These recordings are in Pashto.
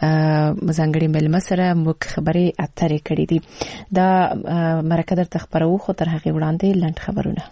ځانګړي مېلمه سره موږ خبرې اترې کړې دي. دا مرکه درته خبرو خو تر هغه وړاندې لنډ خبرونه.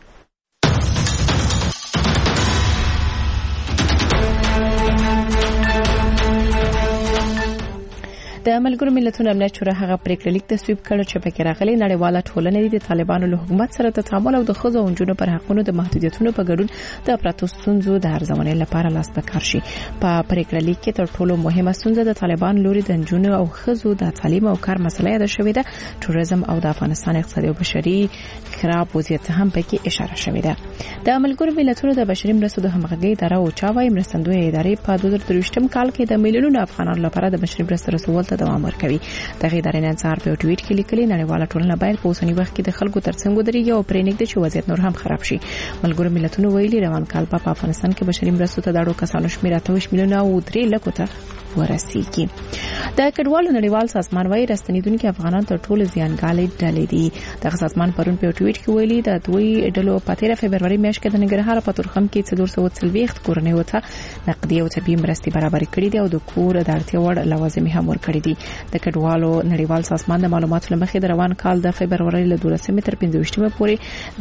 د ملګرو ملتونو امنیت شورا هغه پریکړه لیک تصویب کړ چې پکې راغلي نړیواله ټولنه د طالبانو له حکومت سره د تعامل او د ښځو او نجونو پر حقونو د محدودیتونو په ګډون د پراتو ستونزو د ارزونې لپاره لاس په کار شي. په پریکړه لیک کې تر ټولو مهمه ستونزه د طالبان لوري د نجونو او ښځو د تعلیم او کار مسله یاد شوې ده. ټوریزم او د افغانستان اقتصادي او بشري خراب وضعیت هم پکې اشاره شوې ده. د ملګرو ملتونو د بشري مرستو د همغږي اداره او چاوي مرستندوی ادارې په 2023م کال کې د میلیونونو افغانانو لپاره د بشري مرستو رسول ته دوام ورکوي. دغه ادارې نن سهار په ټویټ کې لیکلي نړیواله ټولنه باید په اوسنی وخت کې د خلکو ترڅنګ ودرېږي او پرې نږدې چې وضعیت نور هم خراب شي. ملګرو ملتونو ویلي روان کال په افغانستان کې بشري مرستو ته د اړو کسانو شمېر 28 میلیونه او 3 لکو ته ورسیږي. د کډوالو نړیوال سازمان وايي راستنیدونکو افغانان تر ټولو زیانګالې ډلې دي. دغه سازمان پرون په ټویټ کې ویلي د دوی ډلو په 13 فبرवरी میاشت کې د ننګرهار په تورخم کې 440 کورنۍ وته نقدي او طبي مرستې برابر کړې دي او د کور د اړتیا وړ لوازم هم ورکړي دي. د کډوالو نړیوال سازمان د معلوماتو لمخې د روان کال د فبرवरी له 12 تر 15 پورې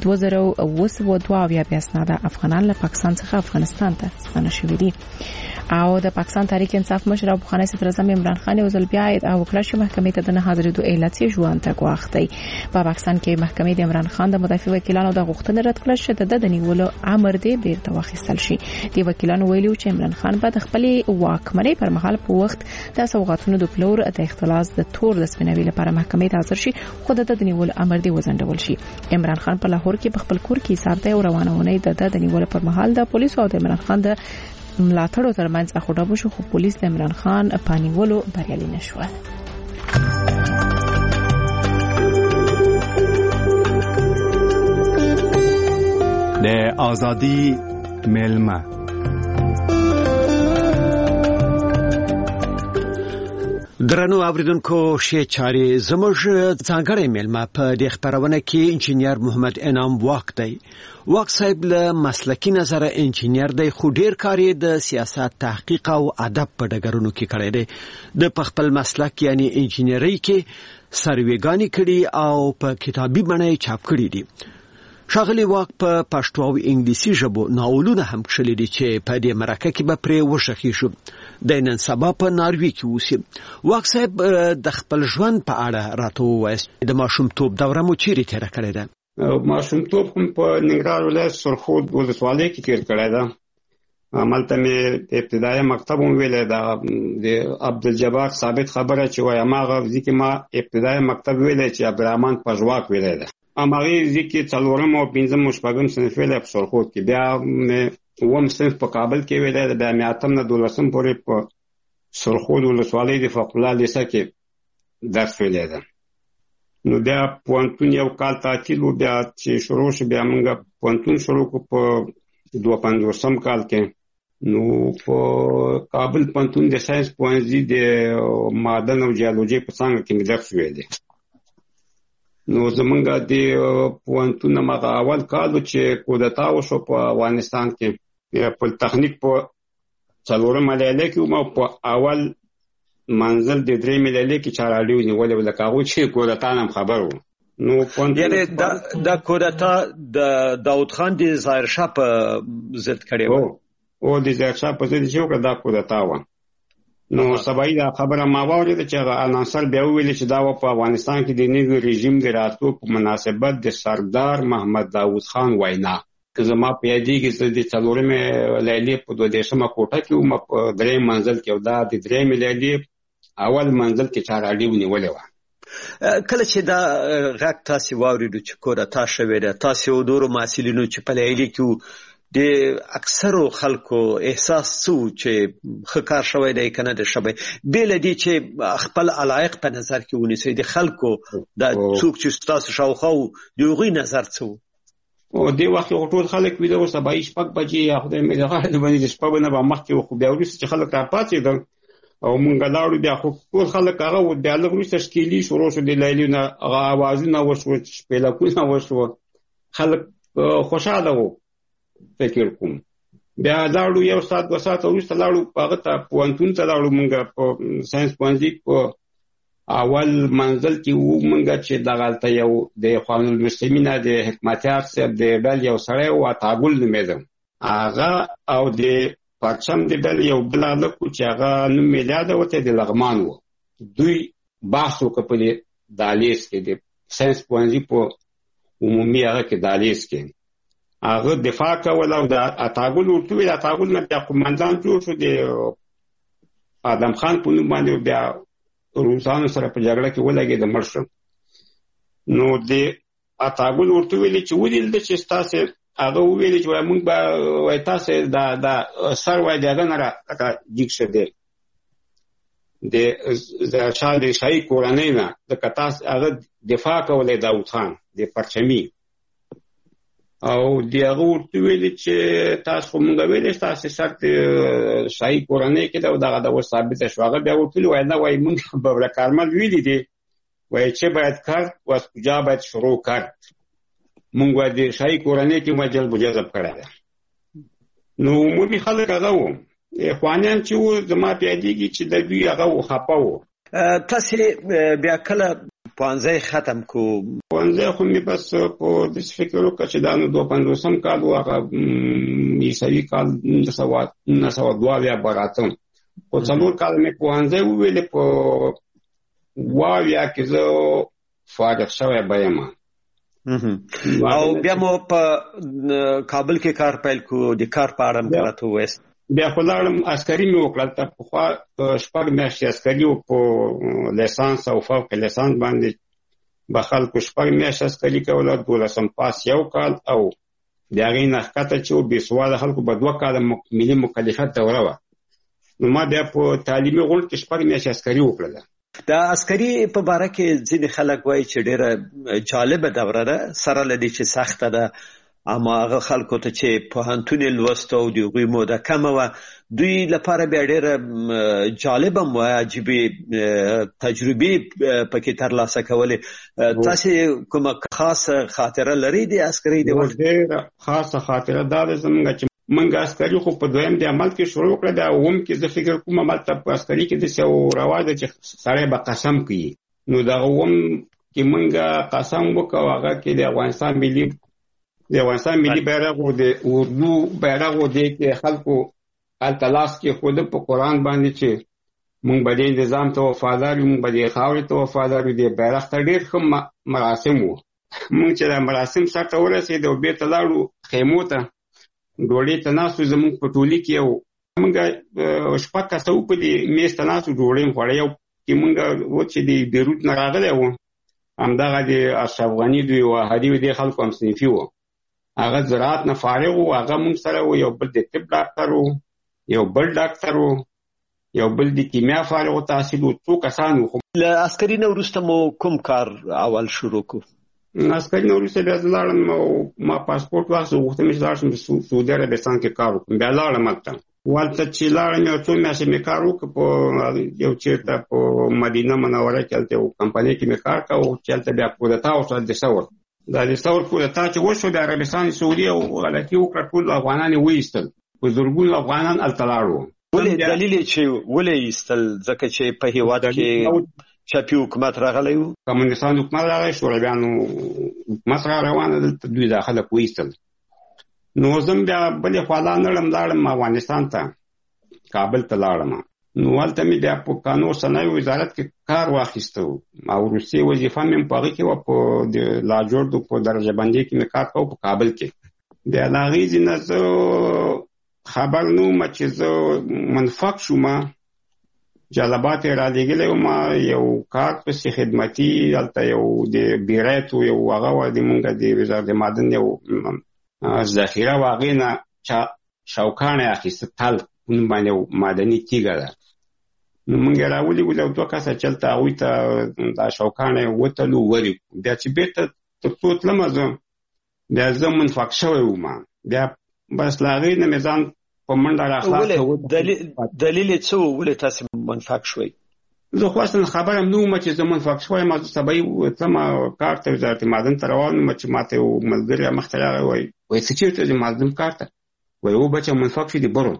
2022 اسناد افغانان له پاکستان څخه افغانستان ته ستانه شوي دي. او د پاکستان تحریک انصاف مشر ابو خانه صدر اعظم عمران خان او ځل بیا او کله چې محکمې ته د نه حاضرېدو علت یې ژوند ته غواړي. په پاکستان کې محکمې د عمران خان د مدافع وکیلانو د غوښتنې رد کړه چې د نیولو امر دی بیرته واخیستل شي. دی وکیلانو ویلي چې عمران خان به د خپل واکمنۍ پر مهال په وخت د سوغاتونو د پلور د اختلاس د تور د سپینوي لپاره محکمې ته حاضر شي خو د نیولو امر دی وزندول شي. عمران خان په لاهور کې په خپل کور کې حساب دی او روانونه د نیولو پر مهال د پولیسو او د عمران خان د ملاتړو ترمنځ اخوډه شو خو پولیس د عمران خان پانیولو بریالي نشول. د ازادي ملما درنو اوریدونکو شی چاري زموږ ځانګړی ملما په دې خبرونه کې انجینیر محمد انعام واق دی. واق صاحب له مسلکی نظر انجینیر دی خو ډیر کاری د سیاست تحقیق او ادب په ډګرونو کې کړی دی. د خپل مسلک یعنی انجینری کې سرویګانی کړي او په کتابي بڼه چاپ کړي دي. شاغلی واق په پښتو او انګلیسي ژبو ناولونه هم کړي دي چې په دې مرکه کې به پرې وشخي شو. د نن سبا په ناروی کې اوسي. واق صاحب د خپل ژوند په اړه راته وایي د ماشومتوب دوره مو چیرې تیر کړې ده؟ ماشومتوب هم په ننګرهار ولایت سرخود ولسوالۍ کې تیر کړی ده. مالته مې ابتدایي مکتب هم ویلی ده. د عبدالجبار ثابت خبره چې وایي هماغه ځکه ما ابتدایي مکتب ویلی چې عبدالرحمن پژواک ویلی ده. هماغې ځکه 4م او 5م او 6م صنف ویلی په سرخود کې. بیا مې 9م صنف په کابل کې ویلی ده. بیا مې 8م نه 12م پورې په سرخود ولسوالۍ د فقه الله لیسه کې درس ویلی ده. نو بیا پوهنتون یو کال تعطیل و. بیا چې شروع شو بیا موږ پوهنتون شروع کړو په 52م کال کې. نو په کابل پوهنتون د ساينس پوهنځي د معدن او جیولوژي په څانګه کې مې درس ویلی. نو زمونږ د پوهنتون هغه اول کال چې کودتا وشو په افغانستان کې په تخنیک په 4م لیله کې ما په اول منزل د 3 لیله کې چارالي ونیولې ولکه هغه چې کودتا نام خبر وو. نو یعنی دا کودتا د داود خان د ظاهر شاه په ضد کړی و او د ظاهر شاه په ضد چې دا کودتا و. نو سبای دا خبره ما واورېده چې عناصر بیا ویل چې دا په افغانستان کې د نوي رژیم د راتلو په مناسبت د سردار محمد داود خان وینا زما په یادې کې د 4م لیلې په 22مه کوټه کې وم په 3 منزل کې او دا د 3 لیلې اول منزل کې چارالي ونیولې و. کله چې دا غږ تاسو واورېدو چې کودتا شوې ده تاسو ودورو مسؤلینو چې په لیلې کې د اکثرو خلکو احساس څو چې خکار شوی دی کنه د شبي بل دي چې خپل علایق په نظر کې ونیسي د خلکو د څوک چې تاسو شاوخو دیوغي نظر څو او دی وخت ټول خلک ویلو سبای شپږ بجې یا خدای مې راغله باندې شپږ نه به مخکې خو بیا ورسې چې خلک را پاتې دي او مونږ لاړو بیا خو ټول خلک هغه و بیا له وروسته تشکیلي شروع شو د لیلونه هغه اوازونه وشو شپېلکونه وشو خلک خوشاله وو فکر کوم بیا لاړو یو ساعت 2 ساعت وروسته لاړو هغه ته پوهنتون ته لاړو مونږ په ساينس پوهنځي په اول منزل کې وو مونږ چې دغلته یو د خوان المسلمین د حکمتیار صاحب د بل یو سړی او عطاګل نومېده هغه او د پرچم د بل یو بل لکو چې هغه نوم میلاده وته د لغمان وو دوی بحث وکړ په دالیس کې د ساينس پوهنځي په عمومي هغه کې دالیس کې هغه دفاع کول او د عطاګل ورته ویل عطاګل نه د قومندان جوړ شو د آدم خان په نوم باندې بیا روسانو سره په جګړه کې ولګېد مړ شو نو د عطاګل ورته ویل چې ودیل د چې تاسو هغه ویل چې موږ به وای تاسو دا سر وای دغه نه را جګ شه دی د شاه د شاهي کورنۍ نه د کتاس هغه دفاع کولای داوود خان د پرچمي او دغه ورته ویل چې تاسو موږ ویل تاسو سر د شاهي کورنۍ کې دغه د ثابت شو هغه بیا ورته وای نه وای موږ به کارمل ویل دي وای چې باید کار واس کجا باید شروع کړ موږ د شاهي کورنۍ کې مجل مجذب کړه نو موږ خلک هغه وو اخوانیان چې و زما پیادېږي چې د دوی هغه خپه وو تاسو بیا کله پوهنځی ختم کو پوهنځی خو مې بس په داسې فکر وکړ چې دا نو 52 کال و هغه عیسوي کال 1902 به راتم خو څلور کال مې پوهنځی وویلې په واویا کې زه فارغ شوی به یم او بیا مو په کابل کې کار پیل کو د کار په اړه مو راته وایست بیا خو لاړم عسکري مې وکړل ته پخوا شپږ میاشتې عسکري و په لیسانس او فوق لیسانس باندې به خلکو شپږ میاشتې عسکري کوله 12 پاس یو کال او د هغې نه ښکته چې و بې سواده خلکو به 2 کاله ملي مکلفیت دوره وه نو ما بیا په تعلیمي غونډ کې شپږ میاشتې عسکري وکړله د عسکري په باره کې ځینې خلک وایي چې ډېره جالبه دوره ده سره له دې چې سخته ده اما هغه خلکو ته چې پوهنتون لوست او د هغوی موده کمه وه دوی لپاره بیا ډېره جالبه هم وه عجیبې تجربې پکې ترلاسه کولې تاسې کومه خاصه خاطره لرئ د عسکري د وخت ډېره خاصه خاطره دا ده زموږ چې موږ عسکري خو په دویم د عمل کې شروع کړه د اوم کې زه فکر کوم عمل ته په عسکري کې داسې یو رواج ده چې سړی به قسم کوي نو دغه اوم کې موږ قسم وکړو هغه کې د افغانستان ملي بیرغ او د اردو بیرغ او د خلکو التلاس کې خود په قرآن باندې چې موږ به د نظام ته وفادار یو موږ به د خاورې ته وفادار یو د بیرغ ته ډېر ښه مراسم وو موږ چې د مراسم سر ته ورسېدو بېرته لاړو خیمو ته ډوډۍ ته ناستو زموږ په ټولي کې یو موږ شپږ کسه وو په دې میز ته ناستو ډوډۍ مو خوړه یو کې موږ و چې د بیروت نه راغلی وو همدغه د اشرف غني دوی وهادي د خلکو هم صنفي وو هغه زراعت نه فارغ وو هغه موږ سره و یو بل د طب ډاکټر وو یو بل ډاکټر وو یو بل د کیمیا فارغ التحصیل وو څو کسان وو له عسکري نه وروسته مو کوم کار اول شروع کو عسکري نه وروسته بیا زه لاړم ما پاسپورټ واخیست غوښتم چې لاړ شم سعودي عربستان کې کار وکړم بیا لاړم هلته والته چې لاړم یو څو میاشتې مې کار وکړ په یو چېرته په مدینه منوره کې هلته یو کمپنۍ کې مې کار کوه چې هلته بیا کودتا وشوه د ثور دا د ثور کودتا چې وشو د عربستان سعودي او غلطي وکړه ټول افغانان یې وایستل په زرګونو افغانان هلته لاړو ولې دلیل یې چې ولې ایستل ځکه چې په هېواد کې چاپي حکومت راغلی و کمونستان حکومت راغلی شورویانو حکومت را روانه دلته دوی دا خلک وایستل نو زم بیا بلې خوا لاړم افغانستان ته کابل ته لاړم نو هلته مې بیا په کانون صنایع وزارت کې کار واخیسته او وروستۍ وظیفه مې په هغې کې وه په د لاجوردو په درجه بندۍ کې مې کار کوه په کابل کې بیا د هغې ځینه زه خبر نه وم چې زه منفق شوم جلبات یې رالېږلی وم یو کار پسې خدمتي هلته یو د بیریت یو هغه وه د مونږ د وزارت معدن یو ذخیره وه هغې نه شوکاڼه یې اخیسته تل نوم باندې معدني تیږه ده نو موږ یې راولېږو یو 2 کسه چې هلته هغوی ته دا شوکاڼه یې وتلو ورې بیا چې بېرته تر څو تلمه زه بیا زه منفق شوی وم بیا بس له هغې نه مې ځان په منډه راخلاص دلیل یې څه و ولې تاسې منفق شوئ زه خو اصلا خبره هم نه وم چې زه منفق شویم زه سبا تلمه کار ته وزارت معدن ته روان وم چې ما ته یو ملګري مخته راغی وایي څه چېرته ځې معدن کار ته وای او بچه منفق شي د برو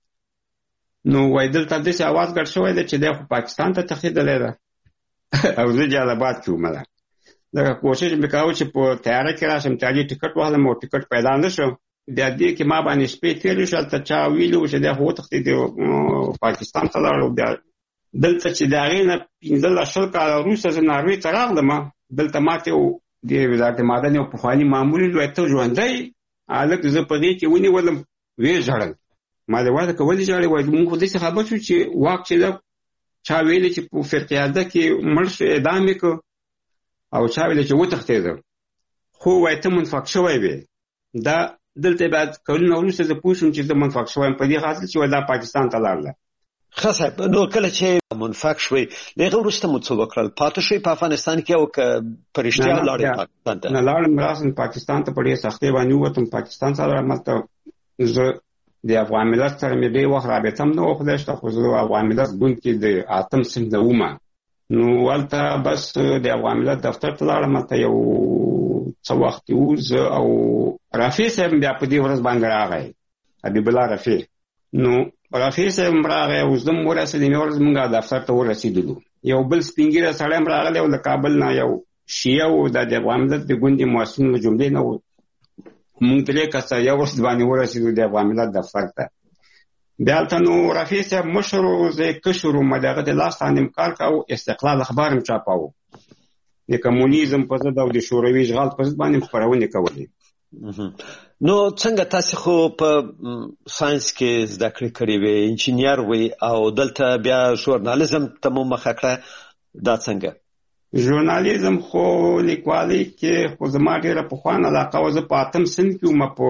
نو وای دلته داسې اواز ګډ شوی دی چې دی خو پاکستان ته تښتېدلی ده او زه جلالاباد کې وم. دغه کوشش مې کاوه چې په تیاره کې راشم تیارې ټکټ واخلم او ټکټ پیدا نه شو. بیا دې کې ما باندې شپې تېرې شو. هلته چا ویلي وو چې دی خو وتښتېدی پاکستان ته لاړ. بیا دلته چې د هغې نه 15 کاله وروسته زه ناروې ته راغلم. دلته ماته د وزارت معدن یو پخواني مامور وویل ته ژوندی هلک زه په دې کې ونیولم ویې ژړل. ما د واده که ولې ژاړې وایي موږ خو داسې خبر شو چې واک چې ده چا ویلې چې په فرقیاده کې مړ شو اعدام یې کړ او چا ویلې چې وتښتېده خو وایي ته منفق شوی وې. دا دلته بیا کلونه وروسته زه پوه شوم چې زه منفق شوی یم په دې خاطر چې وایي دا پاکستان ته لاړله. ښه صاحب نو کله چې منفق شوی له هغه وروسته مو څه وکړل؟ پاتې شوی په افغانستان کې او که په رښتیا لاړې پاکستان ته؟ نه لاړم راسم پاکستان ته په ډېرې سختۍ باندې ووتم. پاکستان ته لاړم. هلته زه د افغان ملت سره مې ډېر وخت رابطه هم نه وه خدای شته خو زه افغان ملت ګوند کې د 8 صنف نه وم. نو هلته بس د افغان ملت دفتر ته لاړم. هلته یو څه وخت وو زه او رفیع صاحب بیا په دې ورځ باندې راغی حبیب الله رفیع. نو رفیع صاحب راغی او زه هم ورسېدم. یوه ورځ موږ دفتر ته ورسېدلو. یو بل سپین ږیری سړی هم راغلی او له کابل نه یو شیعه و د افغان ملت د ګوند مؤسسینو له جملې نه و. موږ 3 کسه یو ورځ باندې ورسېدو د افغان ملت دفتر ته. بیا هلته نو رفیع صاحب مشر و زه کشر وم. د هغه د لاس باندې م کار کاوه. استقلال اخبار م چاپاوه. د کمونیزم په ضد او د شوروي اشغال په ضد باندې خپرونې کولې. نو څنګه تاسو خو په ساينس کې زده کړې کړې وې انجینیر وې او دلته بیا ژورنالیزم ته مو مخه کړه دا څنګه؟ ژورنالیزم خو لیکوالۍ کې خو زما ډېره پخوانه علاقه وه. زه په 8 صنف کې وم. په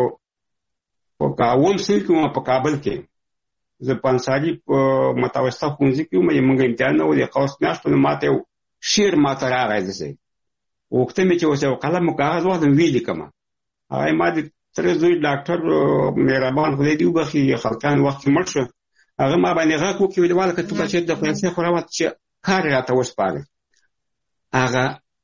9 صنف کې وم په کابل کې. زه په انصاري په متوسطه ښوونځي کې وم. موږ امتحانونه و د قوس میاشتو نو ماته یو شعر ماته راغی. داسې غوښته مې چې اوس یو قلم او کاغذ واخلم ویې لیکمه. هغه ما د تره زوی ډاکټر مهربان خدای دې وبخښي خلقان وخت کې مړ شو. هغه ما باندې غږ وکړي ویل والله که تو بچې د فرانسې خو راوت چې کار یې راته وسپاره. هغه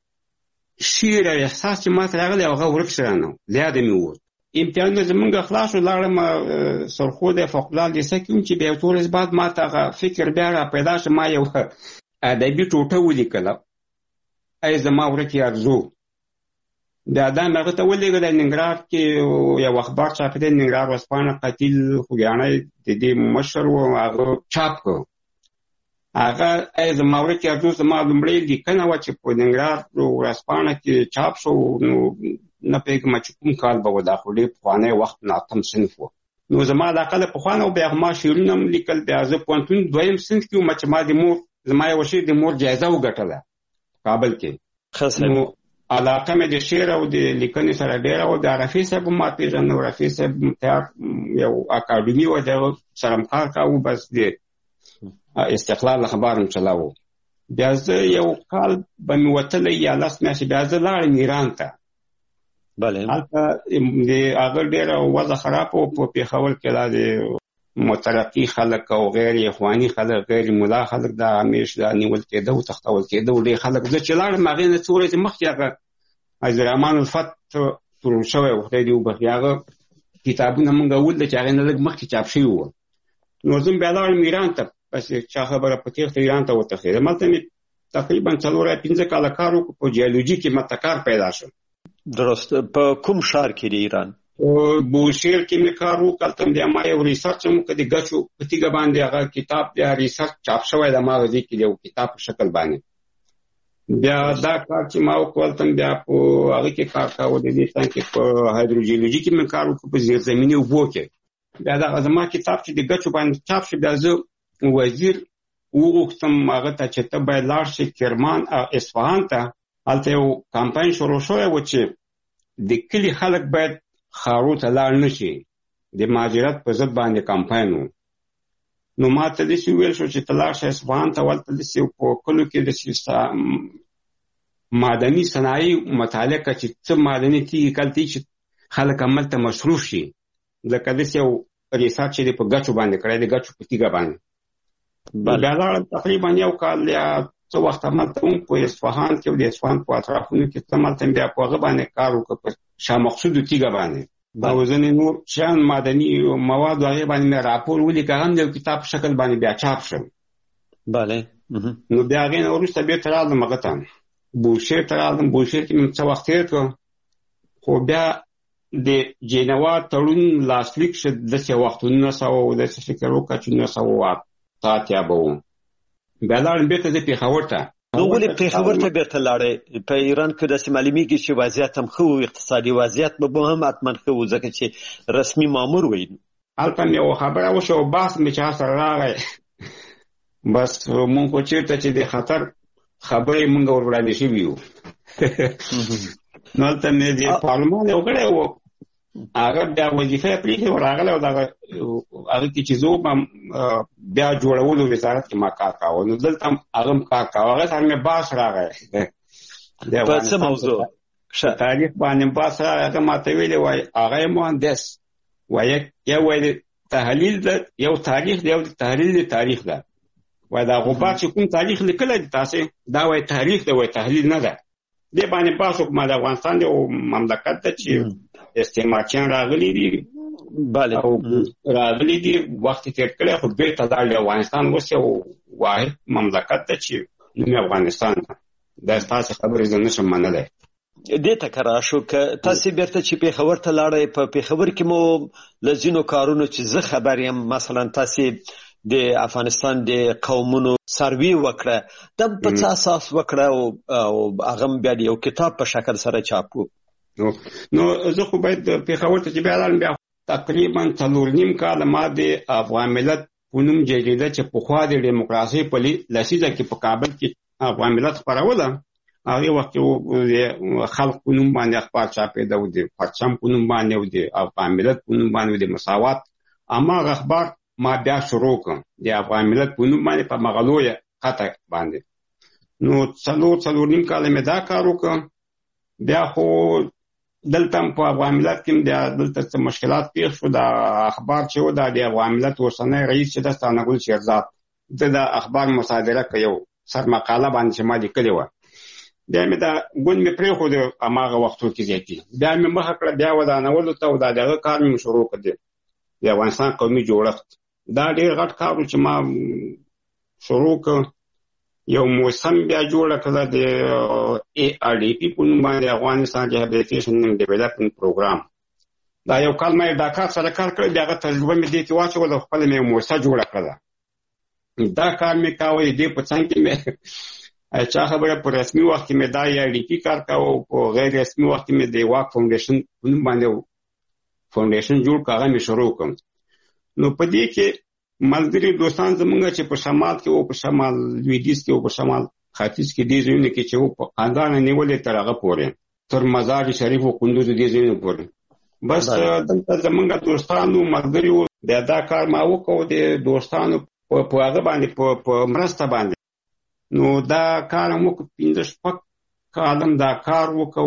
شعر او احساس چې ماته راغلی هغه ورک شوی نه و. له یاده مې ووت. امتحانونه زمونږ خلاص شو. لاړم سرخود فوق العاده لیسه کې وم چې بیا یو څو ورځې بعد ماته هغه فکر بیا را پیدا شو. ما یو ادبي ټوټه ولیکله ای زما ورکې ارزو. بیا دا مې هغه ته ولېږله. ننګرهار کې یو اخبار چاپېده ننګرهار ورځپاڼه قتیل خوږیاڼی د دې مشر و هغه چاپ کړ. هغه ای زما ورکې ارزو زما لومړۍ لیکنه وه چې په ننګرهار ورځپاڼه کې چاپ شو. نو نه پوهېږم چې کوم کال به و. دا خو ډېر پخوانی وخت 8 صنف و. نو زما علاقه له پخوانه و. بیا ما شعرونه هم لیکل. بیا زه پوهنتون 2 صنف کې وم چې ما د مور زما یوه شعر د مور جایزه وګټله کابل کې. نو علاقه مې د شعر او د لیکنې سره ډېره وه. بیا رفیع صاحب هم ما پېژنه. رفیع صاحب یو اکاډمي وه د هغه سره م کار کاوه. بس د استقلال اخبار م چلاوه. بیا زه یو کال به مې وتلی یا 10 میاشتې. بیا زه لاړم ایران ته. هلته د هغه ډېره وضع خراب و په پېښور کې. دا د مترقي خلک او غیر اخواني خلک غیر ملا خلک دا همیش دا نیول کېده او تښتول کېده. ډېر خلک زه چې لاړم هغې نه څو ورځې مخکې هغه عبدالرحمن الفت تړل شوی و خدای دې وبخښي. هغه کتابونه موږ ولیدل چې هغې نه لږ مخکې چاپ شوي وو. نو زه بیا لاړم ایران ته. بس چا خبره په تېښته ایران ته وتښتېدم. هلته مې تقریبا 4-5 کاله کار وکړو. په جیولوجي کې ماته کار پیدا شو. درست. په کوم ښار کې د ایران؟ بوشهر کې مې کار وکړ. هلته بیا ما یو ریسرچ هم وکړ د ګچو په تیږه باندې. هغه کتاب بیا ریسرچ چاپ شوی د ما غځې کې یو کتاب په شکل باندې. بیا دا کار چې ما وکړ هلته بیا په هغه کې کار کاوه. د دې څنګ کې په هایدروجیولوژي کې مې کار وکړ په زیرزمیني اوبو کې. بیا دغه زما کتاب چې د ګچو باندې چاپ شو. بیا زه وزیر وغوښتم هغه ته چې ته باید لاړ شې کرمان او اصفهان ته. هلته یو کمپاین شروع شوی و چې د کلي خلک باید ښارو ته لاړ نه شي. د مهاجرت په ضد باندې کمپاین و. نو ما ته داسې وویل شو چې ته لاړ شې اصفهان ته. هلته داسې په کلو کې داسې معدني صنایع مطالعه کړه چې څه معدني تیږې کلتې چې خلک هملته مصروف شي. لکه داسې یو ریسرچ چې دی په ګچو باندې کړی دی، ګچو په تیږه باندې. بیا لاړم تقریبا یو کال یا څه وخت هملته هم په اصفهان کې او د اصفهان په اطرافونو کې هملته بیا په هغه باندې کار وکړ په شاه مقصودو تیږه باندې. او ځینې نور شیان معدني مواد هغې باندې مې راپور ولیکه هم د یو کتاب په شکل باندې بیا چاپ شم. بله. نو بیا هغې نه وروسته بېرته راغلم هغه ته بوشهر ته راغلم. بوشهر کې مې څه وخت تېر کړ، خو بیا د جنوا تړون لاسلیک شو داسې وخت 1900 فکر وکړه چې 1988 به و. بیا لاړم بېرته زه پېښور ته. نو ولې پېښور ته بېرته لاړې؟ په ایران کې داسې معلومیږي چې وضعیت هم ښه و، اقتصادي وضعیت به هم حتما ښه و، ځکه چې رسمي مامور وی. هلته مې یوه خبره وشوه او بحث مې چا سره راغی، بس مونږ خو چېرته چې د خطر خبرې مونږ ور وړاندې شوي یو. نو هلته مې د پارلمان یو غړی و، هغه بیا وظیفه یې پرېښې ورغلی او دغه هغه کې چې زه وم بیا جوړولو وزارت کې ما کار کاوه. نو دلته هم هغه هم کار کاوه. هغه سره مې بحث راغی په څه موضوع؟ تاریخ باندې بحث راغی. هغه ما ته ویلې وایي هغه یې مهندس وایي یو وایي تحلیل ده، یو تاریخ دی، یو تحلیل د تاریخ ده. وایي دا غبار چې کوم تاریخ لیکلی دی تاسې دا وایي تاریخ دی، وایي تحلیل نه ده. دې باندې بحث وکړم. د افغانستان یو مملکت ده چې استعمارچیان راغلي دي، بله، او راغلي دي وخت تېر کړی، خو بېرته لاړل. افغانستان اوس یو واحد مملکت ده چې نوم یې افغانستان ده. دا ستاسې خبرې زه نشم منلی. دې ته که راشو، که تاسې بیرته چې پېښور ته لاړئ، په پېښور کې مو له ځینو کارونو چې زه خبر یم، مثلا تاسې د افغانستان د قومونو سروې وکړه، دا په څه اساس وکړه او هغه بیا د یو کتاب په شکل سره چاپ کړو؟ نو زه خو باید پېښور ته چې بیا لاړم، بیا تقریبا 4.5 کاله ما د افغان ملت په نوم جریده چې پخوا د ډیموکراسۍ په لسیزه کې په کابل کې افغان ملت خپروله، هغې وخت کې خلق په نوم باندې اخبار چاپېده و، د پرچم په نوم باندې و، د افغان ملت په نوم باندې و، د مساوات. هماغه اخبار ما بیا شروع کړم د افغان ملت په نوم باندې په مغلویه خطه باندې. نو 4.5 کاله مې دا کار وکړ. بیا خو دلته په افغان ملت کې دلته څه مشکلات پېښ شو. دا اخبار چې و دا د افغان ملت اوسنی رئیس چې ده ثناګل شیرزاد، ده د اخبار مصادره که یو سر مقاله باندې چې ما لیکلې وه، بیا مې دا ګوند مې پرېښود هماغه وختو کې زیاتي. بیا مې مخه کړه بیا ودانولو ته، او دا دغه کار مې شروع کړ د افغانستان قومي جوړښت. دا ډېر غټ کار و چې ما شروع کړ. یو موسم بیا جوړه کړه د ARDP په نوم باندې، افغانستان ریهابلیټیشن اینډ ډیولپمنټ پروګرام. دا یو کال ما دا کار سره کار کړی، بیا هغه تجربه مې دې کې واچوله، خپله مې موسسه جوړه کړله. دا کار مې کاوه. دې په څنګ کې مې چا خبره په رسمي وخت کې مې دا ARDP کار کاوه، په غیر رسمي وخت کې مې د واک فاونډیشن په نوم باندې فاونډیشن جوړ کړ، هغه مې شروع کړم. نو په دې کې ملګري دوستان زمونږ چې په شمال کې او په شمال لویدیځ کې او په شمال ختیځ کې دې ځایونو کې چې په خاندان نیولې تر هغه پورې، تر مزار شریف او کندوز دې ځایونو پورې، بس دلته زمونږ دوستانو ملګري بیا دا کار ما وکړو د دوستانو په هغه باندې په مرسته باندې. نو دا کار موږ 15 کاله دا کار وکړو.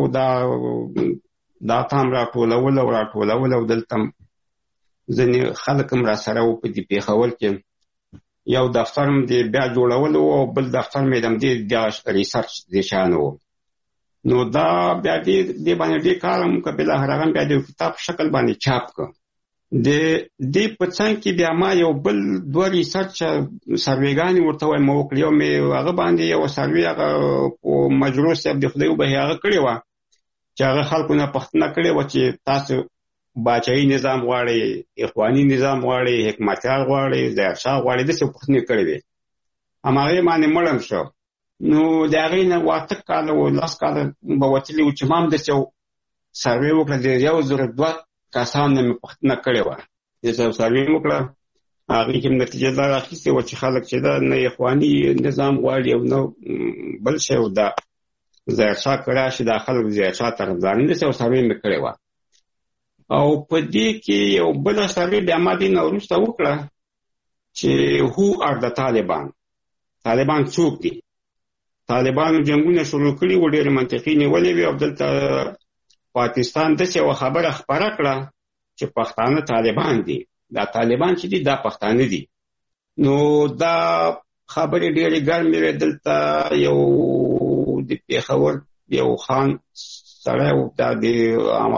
دا تام راټولول او دلته ځینې خلک هم را سره و په دې پېښور کې. یو دفتر هم د بیا جوړولو او بل دفتر مې د ریسرچ د شانو. نو دا بیا دې باندې ډېر کار هم وکړ. بالاخره هغه بیا د کتاب شکل باندې چاپ کړ. د دې په څنګ کې بیا ما یو بل 2 ریسرچ سروېګانې ورته وایم وکړې. یو مې هغه باندې یو سروې هغه په مجروح صاحب د خدای وبهي هغه کړې وه چې هغه خلکو نه پوښتنه کړې وه چې تاسو باچایي نظام غواړئ، اخواني نظام غواړئ، حکمتیار غواړئ، ظاهرشاه غواړئ، داسې پوښتنې کړې وې. هماغې باندې مړم شو. نو د هغې نه 8 کاله و 10 کاله به وتلي وو چې ما هم داسې یو سروې وکړه. د 102 کسانو نه مې پوښتنه کړې وه. داسې یو سروې مې وکړه. هغې کې نتیجه دا راخیستې وه چې خلک چې دا نه اخواني نظام غواړي او نه بل شی و، دا ظاهرشاه که راشي دا خلک ظاهرشاه طرفداران، داسې یو سروې مې کړې وه. او په دې کې یو بل سروې بیا ما دې نه وروسته وکړه چې هو آر د طالبان، طالبان څوک دي. طالبانو جنګونه شروع کړي و، ډېرې منطقې نیولې وې، او دلته پاکستان داسې یوه خبره خپره کړه چې پښتانه طالبان دي. دا طالبان چې دي دا پښتانه دي. نو دا خبرې ډېرې ګرمې وې. دلته یو د پېښور یو خان سړی و، دا د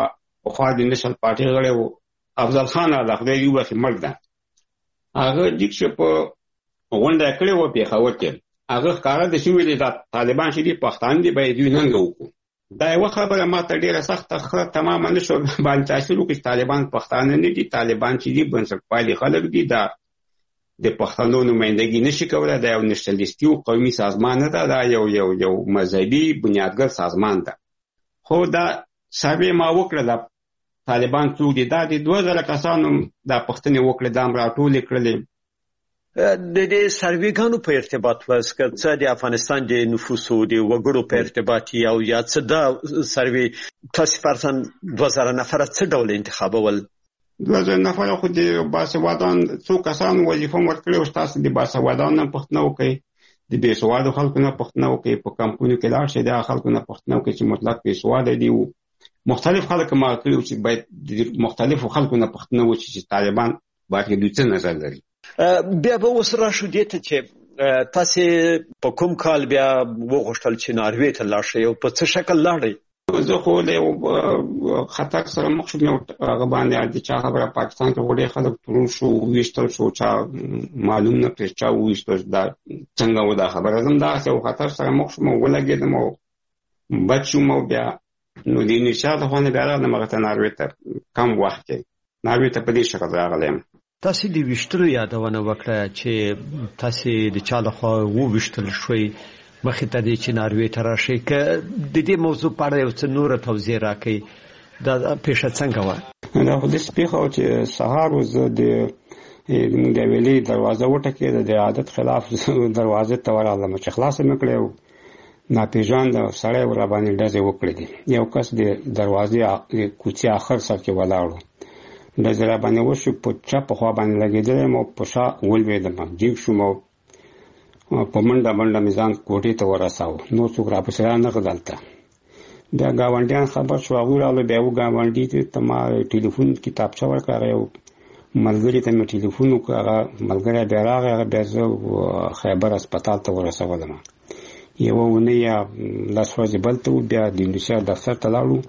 پخوا د نشل پارټي غړی و افضل خان د خدای دی وبخښي مرګ ده هغه دیکشه په غونډه کړې و پېښور کې هغه ښکاره د شوی دی د طالبان چې دي پښتانه دي باید دوی ننګ وکړو دا یو خبره ماته ډیره سخته خره تماما نشو باندې تاثیر وکړي طالبان پښتانه نه دي طالبان چې دي بنسټپالي خلک دي دا د پښتنو نمائندګي نشي کولای دا یو نشنلیستي او قومي سازمان نه ده دا یو مذهبي بنیادګر سازمان ده خو دا سروې ما وکړه د طالبان څوک دي دا د 2000 کسانو دا پښتنې وکړه دا راټولې کړلې د دې سروېګانو په ارتباط واسکه څه د افغانستان د نفوسو د وګړو په ارتباط او یا څه د سروې تاسو فرضاً 2000 نفر څه ډول انتخابول 2000 نفر خو د باسوادان څو کسان وظیفه ورکړي او تاسو د باسوادان نه پښتنه وکړي د بېسوادو خلکو نه پښتنه وکړي په کمپونو کې لاړ شي د خلکو نه پښتنه وکړي چې مطلق بېسواده دي مختلف خلک ما کړی چې باید د مختلفو خلکو نه پښتنه وکړي چې طالبان باید دوی څه نظر لري بیا به اوس راشو دې ته چې تاسو په کوم کال بیا وغوښتل چې ناروې ته لاړ شئ او په څه شکل لاړئ زه خو له خطر سره مخ شوم هغه باندې د چا خبره پاکستان کې وړي خلک ترور شو ویشتل شو چا معلوم نه کړ چا ویشتل دا څنګه و دا خبره زم دا یو خطر سره مخ شوم ولګېدم او بچوم بیا نو د نشاط خونه بیا راغلم هغه ته ناروې ته کم وخت کې ناروې ته په دې شکل راغلم تاسو د ویشتلو یادونه وکړه چې تاسو د چا لخوا وویشتل شوي مخې ته د چناروي ته راشي که د دې موضوع په اړه یو څه نور توضیح راکړئ دا پیښه څنګه وه دا خو داسې پیښه وه چې سهار زه د موږ د حویلۍ دروازه وټکېده د عادت خلاف دروازې ته ورغلم چې خلاصه مې کړې و ناپېژانده سړی راباندې ډزې وکړې دي یو کس د دروازې کوڅې اخر سر کې ولاړ و ډزې راباندې وشو په چپه خوا باندې لګېدلی یم او په شا ولوېدم جګ شوم او په منډه مې ځان کوټې ته ورساوه نور څوک راپسې رانغلل دلته بیا ګاونډیان خبر شو هغوی راغلل بیا یو ګاونډي ته ما ټلیفون کتابچه ورکړه هغه یو ملګري ته مې ټلیفون وکړ هغه ملګری بیا راغی هغه بیا زه خیبر هسپتال ته ورسولم یوه اونۍ یا 10 ورځې بلته و بیا د انډوسیا دفتر ته لاړو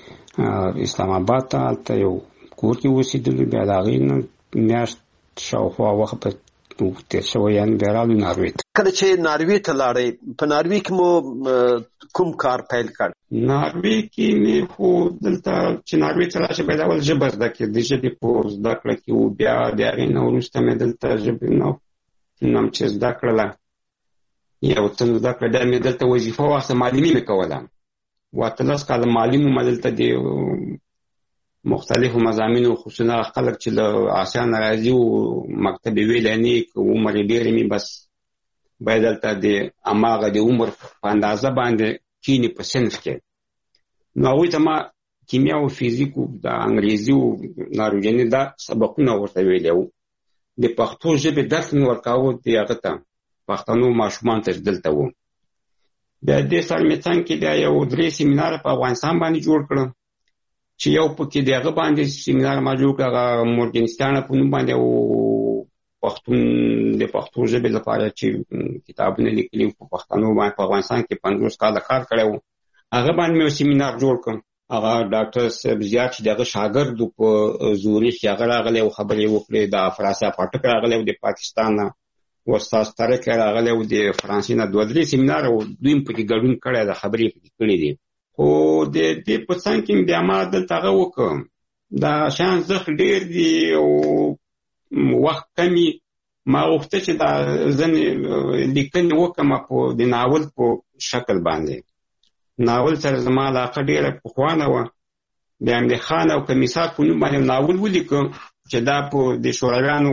اسلام آباد ته هلته یو کور کې اوسېدلو بیا د هغې نه میاشت شاوخوا وخت په تیر شوی یعنې بیا راغلو ناروې ته کله چې ناروې ته لاړئ په ناروې کې مو کوم کار پیل کړ ناروې کې مې خو دلته چې ناروې ته راشي باید اول ژبه زده کړې د ژبې په زده کړه کې و بیا د هغې نه وروسته مې دلته ژبې نم چې زده کړله یو څه زده کړه بیا مې دلته وظیفه واخیسته معلمي مې کوله 18 کاله معلم وم دلته د مختلفو مضامینو خصوصا خلک چې له آسیا نه راځي او مکتب ویلی نه یې که عمر یې ډېر وي بس باید دلته د هماغه د عمر په اندازه باندې کینې په صنف کې نو هغوی ته ما کیمیا او فیزیک او د انګریزي او ناروژني دا سبقونه ورته ویلی وو د پښتو ژبې درس مې ورکاوه د هغه ته پښتنو ماشومانو ته دلته وو بیا دې سره مې څنګ کې بیا یو 3 سیمینار په افغانستان باندې جوړ کړم چې یو پکې د هغه باندې سیمینار ما جوړ کړ هغه مورګنسټان په نوم باندې او پښتون د پښتو ژبې لپاره چې کتابونه لیکلي په پښتنو باندې په افغانستان کې 50 کاله کار کړی و هغه باندې مې سیمینار جوړ کړ هغه ډاکټر صاحب زیات چې دغه شاګرد په زوري کې هغه راغلی او خبرې وکړې د فرانسې پټک راغلی او د پاکستان او استاد طارق راغلی او د فرانسې نه 2-3 سیمینار او دوی په کې ګډون کړی د خبرې پکې کړې دي خو د دې په څنګ کې بیا ما دلته هغه وکړم دا شیان زښت ډېر دي او وخت کمي ما غوښته چې دا ځینې لیکنې وکړم د ناول په شکل باندې ناول سره زما علاقه ډېره پخوانه وه بیا مې خان او کمیسار په نوم باندې ناول ولیکم چې دا په د شورویانو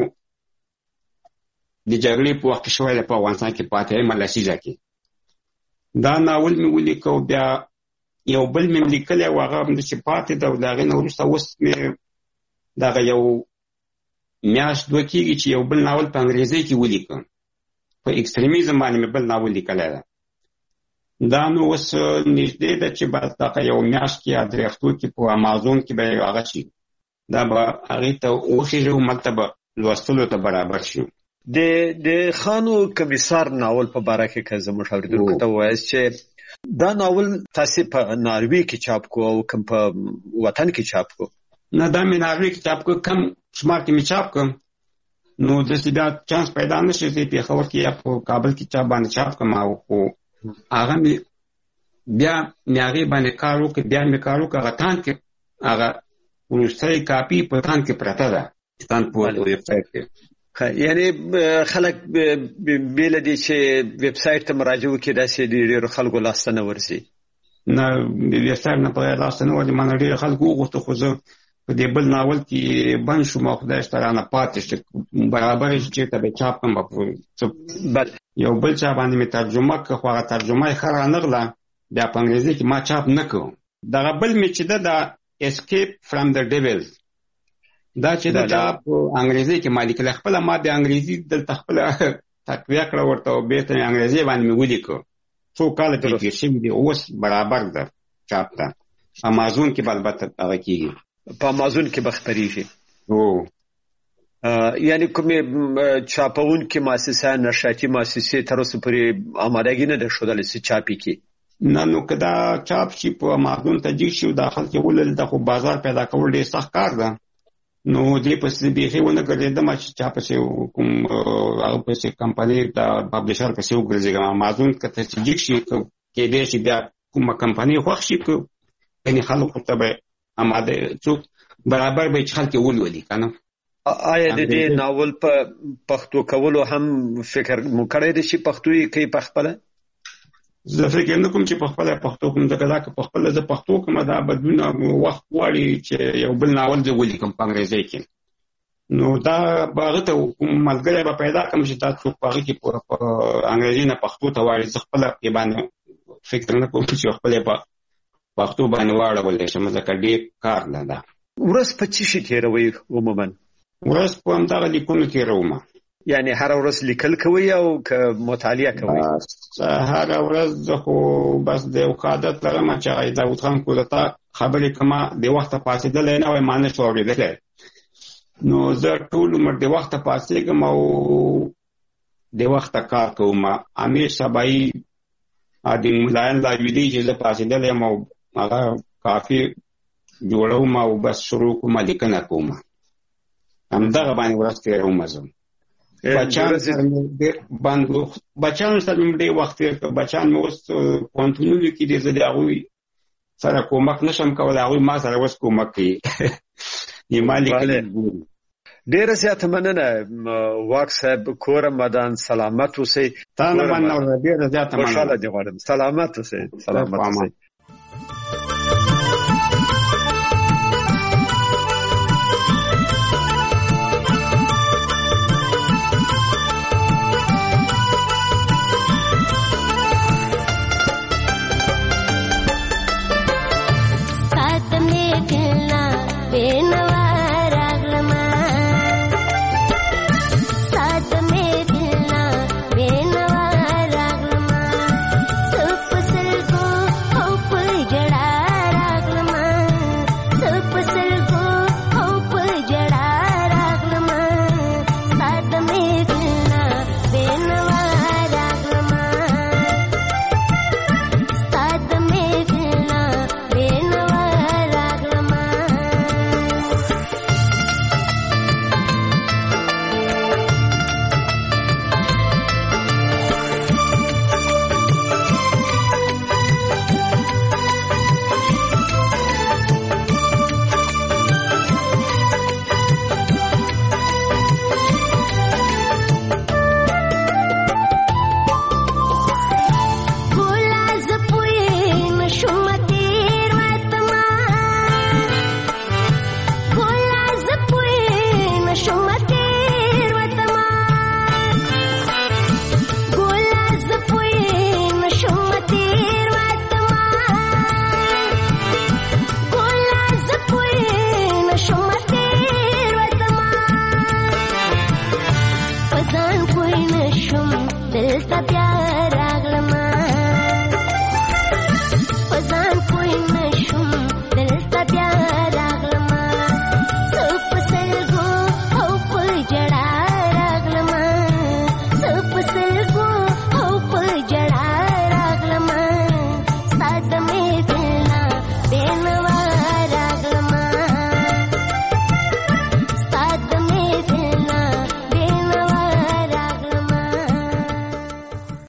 د جګړې په وخت کې شوی دی په افغانستان کې پاتې لسیزه کې دا ناول مې ولیکه او بیا یو بل مې لیکلی او هغه همداسې پاتې ده او د هغې نه وروسته اوس مې دغه یو میاشت 2 کېږي چې یو بل ناول په انګریزۍ کې ولیکم په ایکستریمیزم باندې مې بل ناول لیکلی ده دا نو اوس نږدې ده چې به دغه یو میاشت کې یا 3 هفتو کې په امازون کې به هغه شي دا به هغې ته وخېږي او ملته به لوستلو ته برابر شي د خانو کمیسار ناول په باره کې که زموږ اورېدونکو ته ووایاست چې دا ناول تاسو په ناروی کې چاپ کو او کوم په وطن کې چاپ کو؟ نه دا مې ناروی کې چاپ کو، کم شمار کې مې چاپ کو. نو د بیا چانس پیدا نشي چې په خبر کې یا په کابل کې چاپ باندې چاپ کوم او هغه بیا مې هغه باندې کار وکړ، بیا مې کار وکړ غتان کې هغه ورسته کاپی په تان کې پراته ده تان په ویب سایټ کې. یعنی خلک بیل دي چې ویب سایټ ته مراجعه وکړي داسې ډېر خلکو لاسته نه ورسي. نه ویب سایټ نه په لاسته نه ورسي، مانه ډېر خلکو وغوښته خو زه په دې بل ناول کې بند شوم، خدای سترانه پاتې شو برابر چې ته به چاپ کوم بل یو بل چا باندې می ترجمه کړ، خو هغه ترجمه یې خره نغله بیا په انګریزي کې ما چاپ نه کوم. دغه بل می چې دا اسکیپ فرام د ډیولز دا چې دا په انګریزي کې ما لیکل، خپل ما د انګریزي دلته خپل تقویه کړ ورته او به ته انګریزي باندې مې ولیکو. څو کال کې شم دی اوس برابر ده چاپ ده. امازون کې البته هغه کېږي، په امازون کې بختريږي. او یعنی کومه چاپون کې مؤسسه نشراتي مؤسسه تر اوسه پورې آمادګي نه ده شوه چې چاپي کې. نه نو کدا چاپ شي په امازون ته جي شي داخل کې ولل د خو بازار پیدا کول ډېر سخت کار ده. نو دې پسې به ونه کړېدم چې چاپ شي کوم هغه پسې کمپنۍ د پبلشر پسې وګرځي. امازون کته چې جي شي کې دې چې بیا کومه کمپنۍ خوښ شي کني خلکو ته به اماده څوک برابر به خلک ولولي کنه. آیا د دې ناول په پښتو کولو هم فکر مو کړی دی چې پښتو یې کوي په خپله؟ زه فکر نه کوم چې په خپله پښتو کوم، ځکه دا که په خپله زه پښتو کوم دا بدلونه وخت غواړي چې یو بل ناول زه ولیکم په انګریزي کې. نو دا به هغه ته کوم ملګری به پیدا کړم چې دا څوک په هغه کې په انګریزي نه پښتو ته وایي. زه خپله یې باندې فکر نه کوم چې خپله په پښتو باندې واړولی شم، ځکه ډېر کار نه ده. ورځ په څه شي تېروئ عموما؟ ورځ په همدغه لیکونو تېروم. یعنی هر ورځ لیکل کوئ او که مطالعه کوئ؟ هر ورځ زه خو بس د یو عادت لرم چې داود خان کولتا خبرې کومه د وخته پاڅېدلی نه وای، ما نه شو اورېدلی. نو زه ټول عمر د وخته پاڅېږم او د وخته کار کوم. امیر سبایي د ملایان لاویدي چې زه پاڅېدلی یم او هغه کافي جوړوم او بس شروع کوم لیکنه کوم. همدغه باندې ورځ تېروم. زه بچیانو سره مې ډېر وخت تېر کړ. بچیان مې اوس پوهنتونونو کې دي، زه د هغوی سره کومک نشم کولی، هغوی ما سره اوس کومک کوي. ډېره زیاته مننه واک صاحب. کور مدان سلامت اوسئ. تا نه مننه، ډېره زیاته مننه. خوشحاله دې غواړم. سلامت اوسئ. سلامت اوسئ. Pazan poi nashum dil ta pyar agla ma